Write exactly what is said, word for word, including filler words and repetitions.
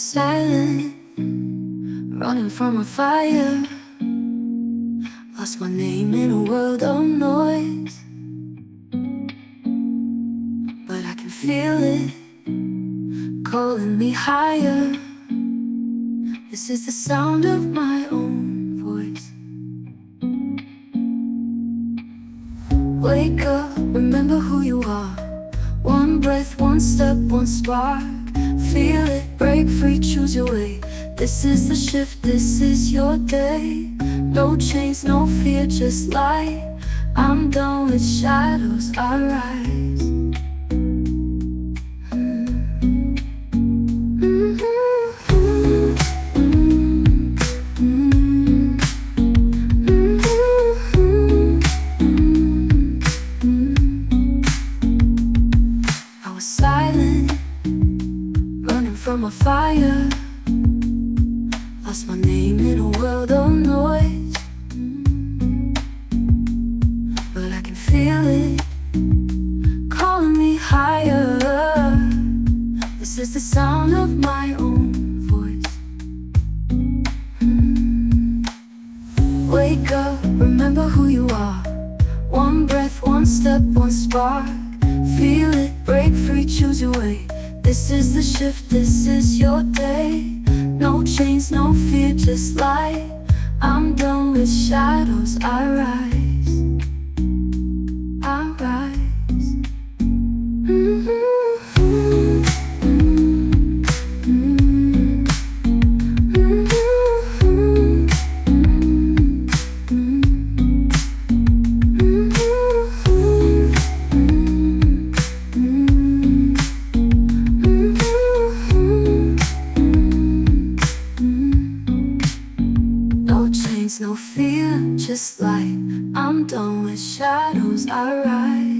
silent, running from a fire. Lost my name in a world of noise, but I can feel it calling me higher. This is the sound of my own voice. Wake up, remember who you are. One breath, one step, one spark. Feel it, break free, choose your way. This is the shift, this is your day. No chains, no fear, just light. I'm done with shadows, I rise. I was silent, running from a fire. Lost my name in a world of noise, but I can feel it calling me higher. This is the sound of my own voice. Wake up, remember who you are. One breath, one step, one spark. Feel it, break free, choose your way. This is the shift, this is your day. No chains, no fear, just light. I'm done with shadows, I rise. I rise. Mm-hmm. No fear, just light. I'm done with shadows, I rise.